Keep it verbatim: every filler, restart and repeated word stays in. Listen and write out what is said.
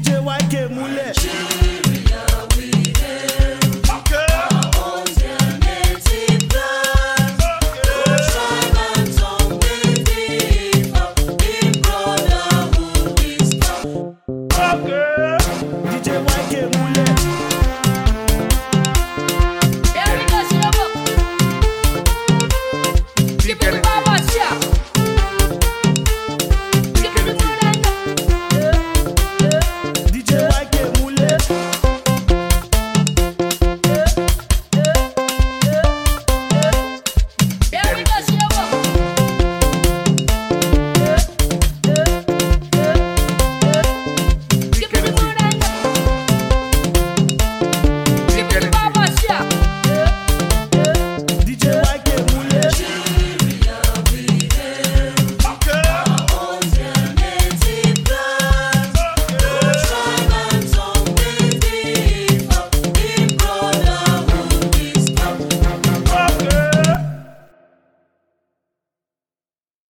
J Y K múlẹ̀. Nigeria we hail. Our alternative plan. No tribe and tongue may differ. In brotherhood we stand.